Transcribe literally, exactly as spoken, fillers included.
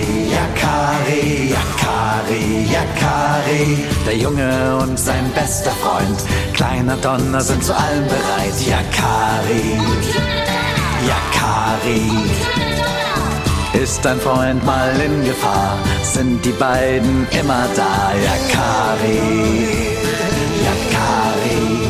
Yakari, Yakari, Yakari, Yakari. Der Junge und sein bester Freund, kleiner Donner, sind zu allem bereit. Yakari, Yakari. Ist dein Freund mal in Gefahr, sind die beiden immer da. Yakari, Yakari.